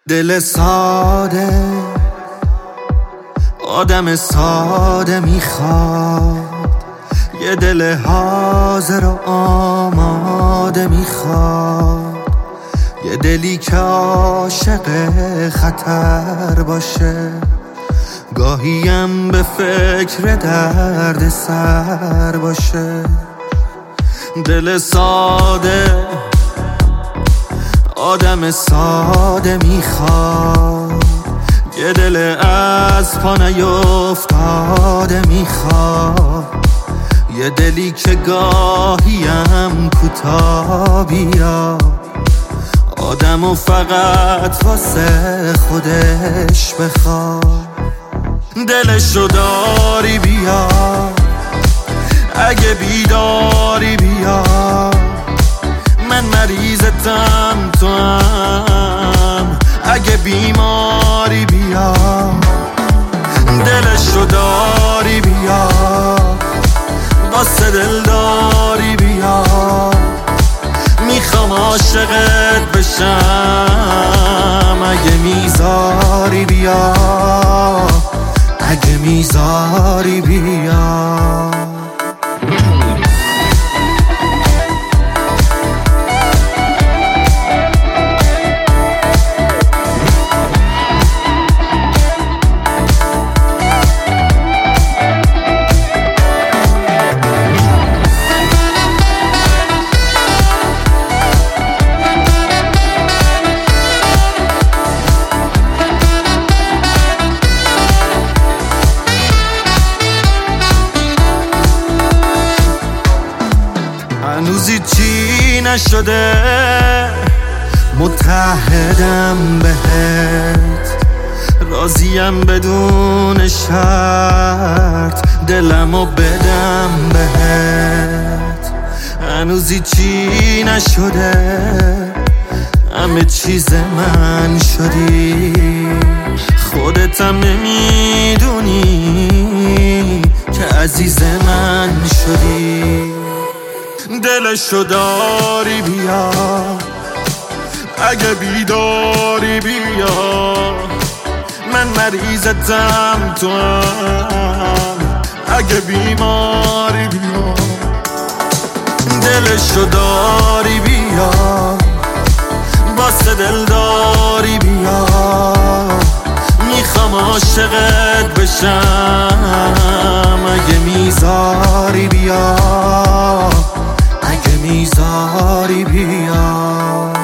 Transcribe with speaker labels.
Speaker 1: دل ساده آدم ساده میخواد، یه دل حاضر و آماده میخواد، یه دلی که عاشق خطر باشه، گاهیم به فکر درد سر باشه. دل ساده آدم ساده میخواد، یه دل از پا نیفتاده میخواد، یه دلی که گاهیم کوتاه بیاد، آدمو فقط واسه خودش بخواد. دلشو داری بیا، اگه بیداری بیا، من مریضتم تو هم، اگه بیماری بیا. دلشو داری بیا، واسه دل داری بیا، میخوام عاشقت بشم، اگه میذاری بیا، اگه میذاری بیا. هنوزی چی نشده، متعهدم بهت، راضیم بدون شرط دلمو بدم بهت. هنوزی چی نشده، همه چیز من شدی، خودتم نمیدونی که عزیز من شدی. دلشو داری بیا، اگه بیداری بیا، من مریضتم تو هم، اگه بیماری بیا. دلشو داری بیا، واسه دل داری بیا، میخوام عاشقت بشم، اگه میذاری بیا، اگه میذاری بیا.